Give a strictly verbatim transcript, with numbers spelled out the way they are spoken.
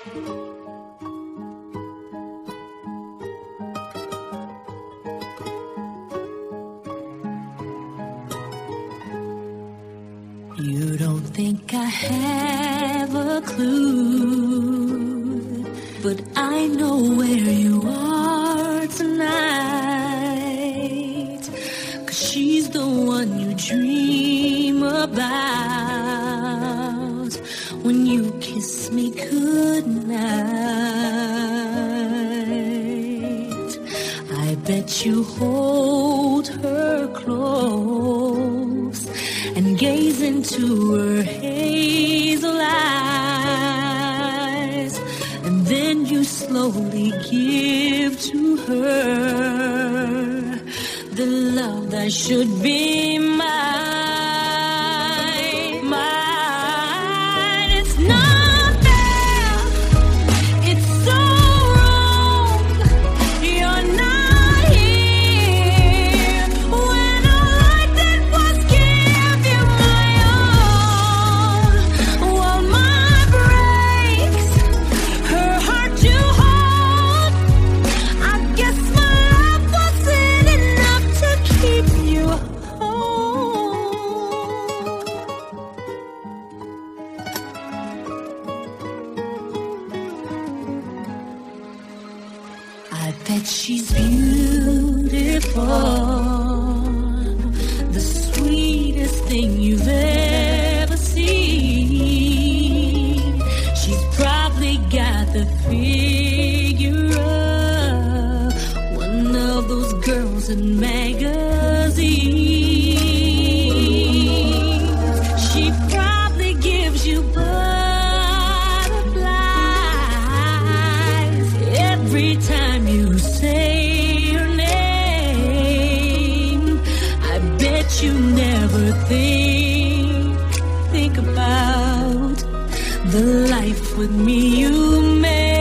You don't think I have a clue, but I know where you are tonight. 'Cause she's the one you dream about when you kiss me goodnight. I bet you hold her close and gaze into her hazel eyes, and then you slowly give to her the love that should be mine, mine. It's not fair, it's so wrong. You're not here when all I did was give you my all. While my breaks, her heart you hold. I guess my love wasn't enough to keep you home. I bet she's beautiful, the sweetest thing you've ever seen. She's probably got the figure of one of those girls in magazines. She probably gives you butterflies every time you say her name. I bet you never think, think about the life with me you made.